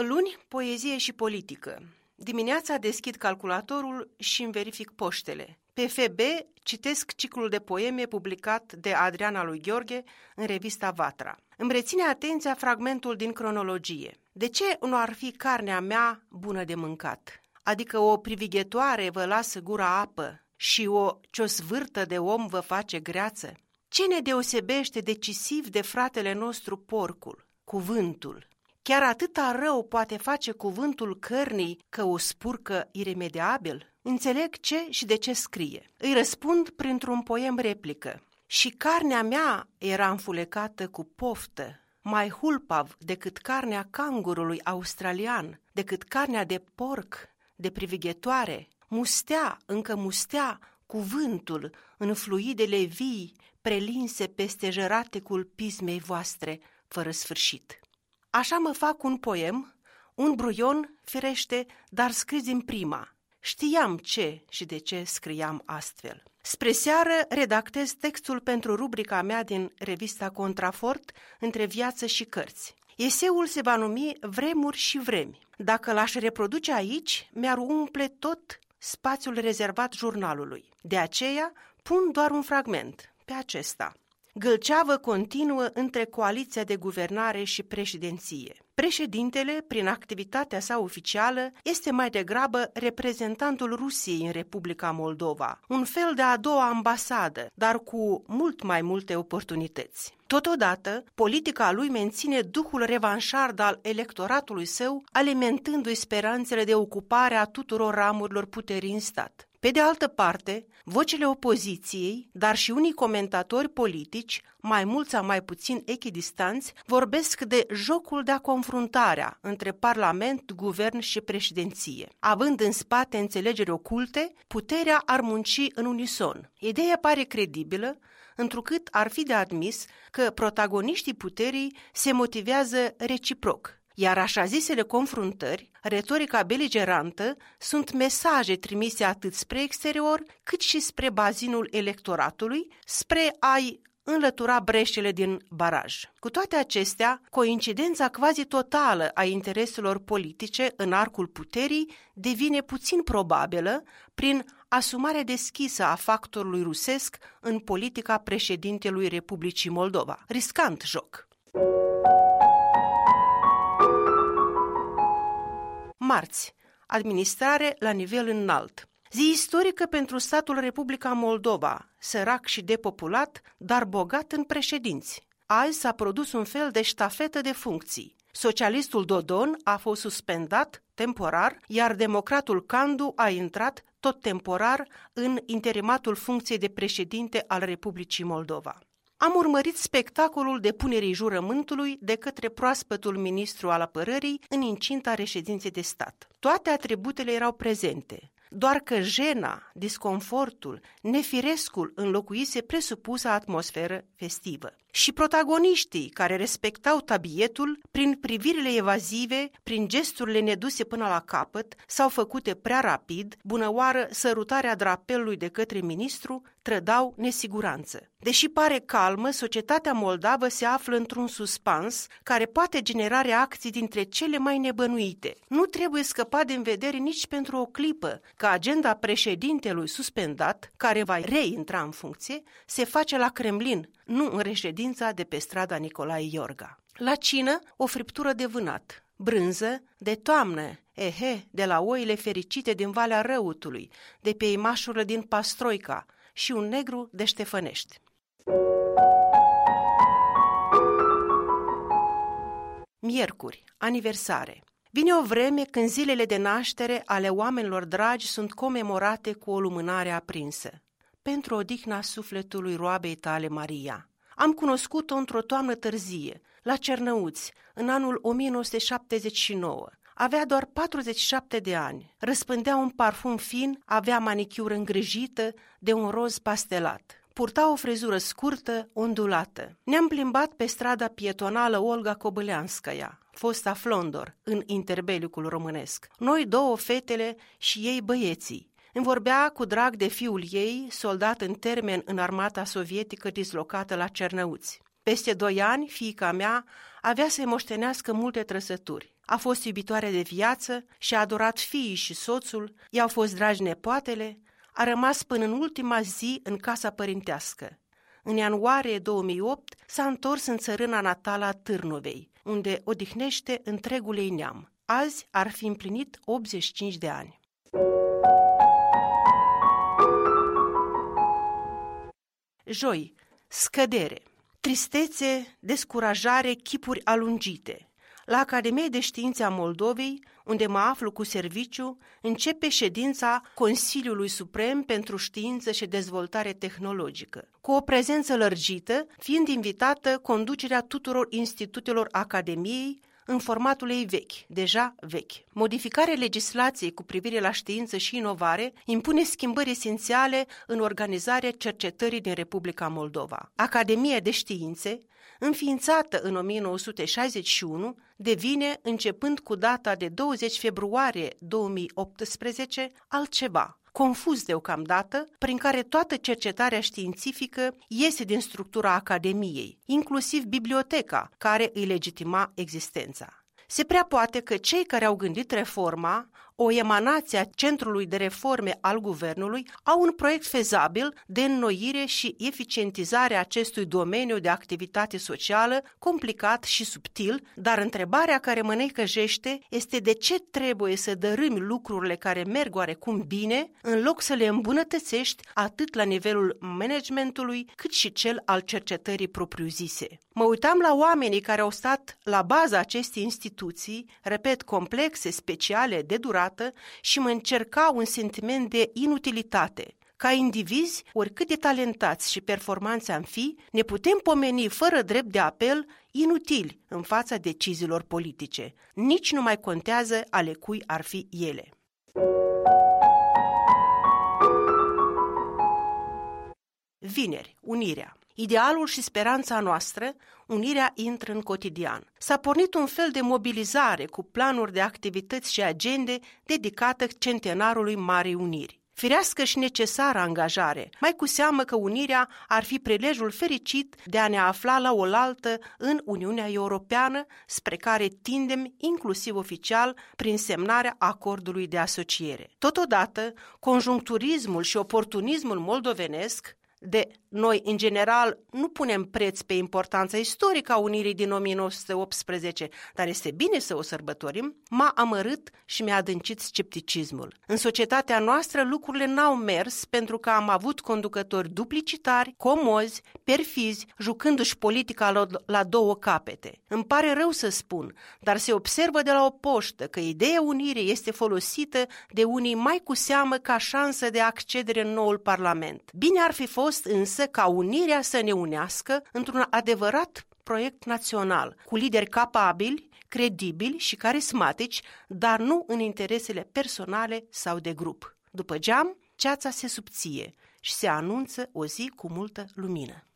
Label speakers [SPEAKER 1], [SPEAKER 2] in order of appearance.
[SPEAKER 1] Luni, poezie și politică. Dimineața deschid calculatorul și îmi verific poștele. Pe FB citesc ciclul de poeme publicat de Adriana lui Gheorghe în revista Vatra. Îmi reține atenția fragmentul din cronologie. De ce nu ar fi carnea mea bună de mâncat? Adică o privighetoare vă lasă gura apă și o ciosvârtă de om vă face greață? Ce ne deosebește decisiv de fratele nostru porcul? Cuvântul. Chiar atâta rău poate face cuvântul cărnii că o spurcă iremediabil? Înțeleg ce și de ce scrie. Îi răspund printr-un poem replică. Și carnea mea era înfulecată cu poftă, mai hulpav decât carnea cangurului australian, decât carnea de porc, de privighetoare. Mustea, încă mustea, cuvântul în fluidele vii, prelinse peste jăratecul pismei voastre, fără sfârșit. Așa mă fac un poem, un bruion, firește, dar scris din prima. Știam ce și de ce scriam astfel. Spre seară redactez textul pentru rubrica mea din revista Contrafort, Între viață și cărți. Eseul se va numi Vremuri și vremi. Dacă l-aș reproduce aici, mi-ar umple tot spațiul rezervat jurnalului. De aceea pun doar un fragment, pe acesta. Gâlceavă continuă între coaliția de guvernare și președinție. Președintele, prin activitatea sa oficială, este mai degrabă reprezentantul Rusiei în Republica Moldova, un fel de a doua ambasadă, dar cu mult mai multe oportunități. Totodată, politica lui menține duhul revanșard al electoratului său, alimentându-i speranțele de ocupare a tuturor ramurilor puterii în stat. Pe de altă parte, vocile opoziției, dar și unii comentatori politici, mai mulți sau mai puțin echidistanți, vorbesc de jocul de confruntarea între Parlament, Guvern și președinție. Având în spate înțelegeri oculte, puterea ar munci în unison. Ideea pare credibilă, întrucât ar fi de admis că protagoniștii puterii se motivează reciproc. Iar așa zisele confruntări, retorica beligerantă, sunt mesaje trimise atât spre exterior, cât și spre bazinul electoratului, spre a-i înlătura breșele din baraj. Cu toate acestea, coincidența quasi totală a intereselor politice în arcul puterii devine puțin probabilă prin asumarea deschisă a factorului rusesc în politica președintelui Republicii Moldova. Riscant joc. Marți. Administrare la nivel înalt. Zi istorică pentru statul Republica Moldova, sărac și depopulat, dar bogat în președinți. Azi s-a produs un fel de ștafetă de funcții. Socialistul Dodon a fost suspendat temporar, iar democratul Candu a intrat tot temporar în interimatul funcției de președinte al Republicii Moldova. Am urmărit spectacolul depunerii jurământului de către proaspătul ministru al apărării în incinta reședinței de stat. Toate atributele erau prezente, doar că jena, disconfortul, nefirescul înlocuise presupusa atmosferă festivă. Și protagoniștii care respectau tabietul, prin privirile evazive, prin gesturile neduse până la capăt sau făcute prea rapid, bunăoară sărutarea drapelului de către ministru, trădau nesiguranță. Deși pare calmă, societatea moldavă se află într-un suspans care poate genera reacții dintre cele mai nebănuite. Nu trebuie scăpat din vedere nici pentru o clipă că agenda președintelui suspendat, care va reintra în funcție, se face la Kremlin, nu în reședința de pe strada Nicolae Iorga. La cină, o friptură de vânat, brânză de toamnă, de la oile fericite din Valea Răutului, de pe imașurile din Pastroica și un negru de Ștefănești. Miercuri, aniversare. Vine o vreme când zilele de naștere ale oamenilor dragi sunt comemorate cu o lumânare aprinsă. Pentru odihna sufletului roabei tale, Maria. Am cunoscut-o într-o toamnă târzie, la Cernăuți, în anul 1979. Avea doar 47 de ani, răspândea un parfum fin, avea manichiură îngrijită de un roz pastelat. Purta o frezură scurtă, ondulată. Ne-am plimbat pe strada pietonală Olga Cobăleanskaya, fosta Flondor, în interbeliul românesc. Noi două, fetele și ei băieții. Îmi vorbea cu drag de fiul ei, soldat în termen în armata sovietică dislocată la Cernăuți. Peste 2 ani, fiica mea avea să-i moștenească multe trăsături. a fost iubitoare de viață și-a adorat fiii și soțul, i-au fost dragi nepoatele, a rămas până în ultima zi în casa părintească. În ianuarie 2008 s-a întors în țărâna natală a Târnovei, unde odihnește întregul ei neam. Azi ar fi împlinit 85 de ani. Joi, scădere, tristețe, descurajare, chipuri alungite. La Academia de Științe a Moldovei, unde mă aflu cu serviciu, începe ședința Consiliului Suprem pentru Știință și Dezvoltare Tehnologică, cu o prezență lărgită, fiind invitată conducerea tuturor institutelor Academiei, în formatul ei vechi, deja vechi. Modificarea legislației cu privire la știință și inovare impune schimbări esențiale în organizarea cercetării din Republica Moldova. Academia de Științe, înființată în 1961, devine, începând cu data de 20 februarie 2018, altceva, confuz deocamdată, prin care toată cercetarea științifică iese din structura Academiei, inclusiv biblioteca, care îi legitima existența. Se prea poate că cei care au gândit reforma, o emanație a Centrului de Reforme al Guvernului, au un proiect fezabil de înnoire și eficientizare a acestui domeniu de activitate socială, complicat și subtil, dar întrebarea care mă necăjește este de ce trebuie să dărâmi lucrurile care merg oarecum bine, în loc să le îmbunătățești atât la nivelul managementului, cât și cel al cercetării propriu-zise. Mă uitam la oamenii care au stat la baza acestei instituții, repet, complexe, speciale, de durată, și mă încerca un sentiment de inutilitate. Ca indivizi, oricât de talentați și performanți am fi, ne putem pomeni fără drept de apel inutili în fața deciziilor politice. Nici nu mai contează ale cui ar fi ele. Vineri, unirea. Idealul și speranța noastră, unirea intră în cotidian. S-a pornit un fel de mobilizare cu planuri de activități și agende dedicată centenarului Marei Uniri. Firească și necesară angajare, mai cu seamă că unirea ar fi prilejul fericit de a ne afla la oaltă în Uniunea Europeană, spre care tindem inclusiv oficial prin semnarea acordului de asociere. Totodată, conjuncturismul și oportunismul moldovenesc, noi, în general, nu punem preț pe importanța istorică a unirii din 1918, dar este bine să o sărbătorim, m-a amărât și mi-a adâncit scepticismul. În societatea noastră lucrurile n-au mers pentru că am avut conducători duplicitari, comozi, perfizi, jucându-și politica la două capete. Îmi pare rău să spun, dar se observă de la o poștă că ideea unirii este folosită de unii mai cu seamă ca șansă de accedere în noul Parlament. Bine ar fi fost însă ca unirea să ne unească într-un adevărat proiect național, cu lideri capabili, credibili și carismatici, dar nu în interesele personale sau de grup. După geam, ceața se subție și se anunță o zi cu multă lumină.